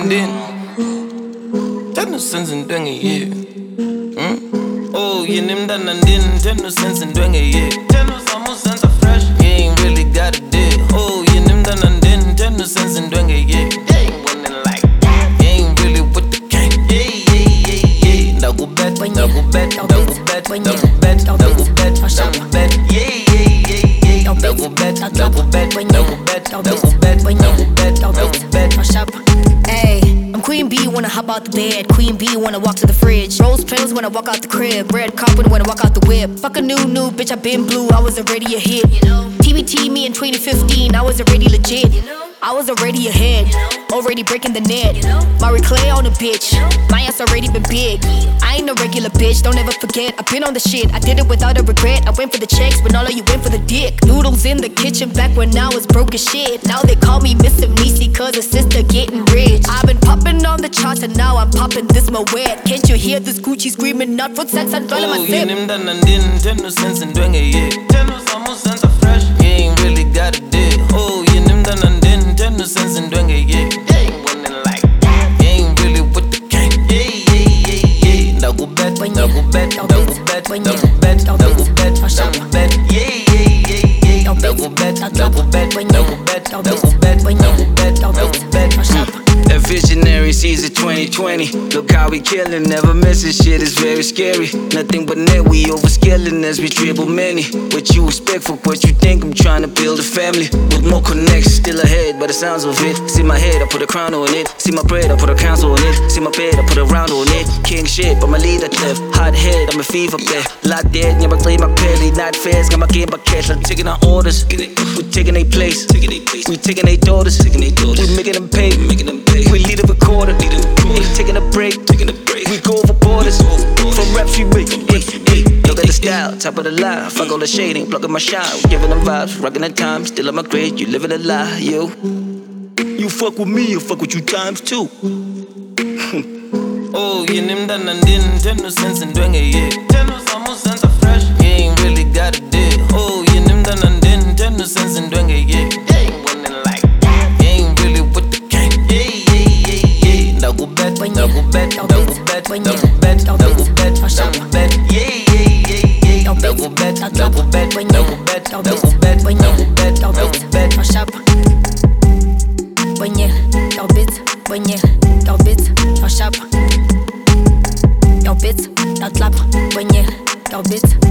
din. Ten cents in doing a year. Oh, you named that and din. 10 cents in doing a year. 10 cents are fresh. You ain't really got a dick. Oh, you named that and din. 10 cents in doing a year. Double bet, double bet, double bet, double bet, double bet, double bet, yeah. Double bet, double bet, double bet, double bet, double bet, double bet. Hey, I'm Queen B, wanna hop out the bed. Queen B, wanna walk to the fridge. Rose pills when I walk out the crib. Red carpet when I walk out the whip. Fuck a new bitch, I been blue. I was already a hit. TBT me in 2015, I was already legit. I was already ahead, already breaking the net. Marie Clay on a bitch, my ass already been big. I ain't no regular bitch, don't ever forget. I've been on the shit, I did it without a regret. I went for the checks, but all of you went for the dick. Noodles in the kitchen back when I was broke as shit. Now they call me Mr. Meesy cause the sister getting rich. I've been popping on the charts and now I'm popping this Moet. Can't you hear this Gucci screaming out for sex and dwell in my zip? Oh, you named that and din. 10 cents in doing a year. 10 cents are fresh. You ain't really got a dick. Oh, you named that and din. 10 cents in doing a year. You ain't really with the gang. Yeah. Double bet, double bet, double bet, double bet, double bet, double bet, yeah. Double bet, double bet, double bet, double bet, double bet, double bet. A visionary sees it 2020. Look how we killin', never missing shit, it's very scary. Nothing but net, we overskillin' as we dribble many. What you expect for what you think, I'm trying to build a family. With more connects, still ahead by the sounds of it. See my head, I put a crown on it. See my bread, I put a council on it. See my bed, I put a round on it. King shit, but my leader left. Hot head, I'm a fever player. Lot dead, never claim my belly. Not fast, got my game by cash. I'm taking our orders, we taking their place. We taking their daughters, we making them pay. We lead a recorder, ain't taking a break. We go over borders, from raps we make. Look at the style, top of the line. Fuck all the shade, ain't blocking my shine. We giving them vibes, rocking the time. Still on my grade, you living a lie, yo. You fuck with me, you fuck with you times too. Oh, you named that and din. 10 cents in doing a year. 10 cents are fresh. You ain't really got a dick. Oh, you named that and din. 10 cents in doing a year. Double bet, double bet, double bet, double bet, double bet, double bet, yeah. Double bet, double bet, double bet, double bet, double bet, double bet. When you your bits, your shop, your bits, your clap. When you your bits.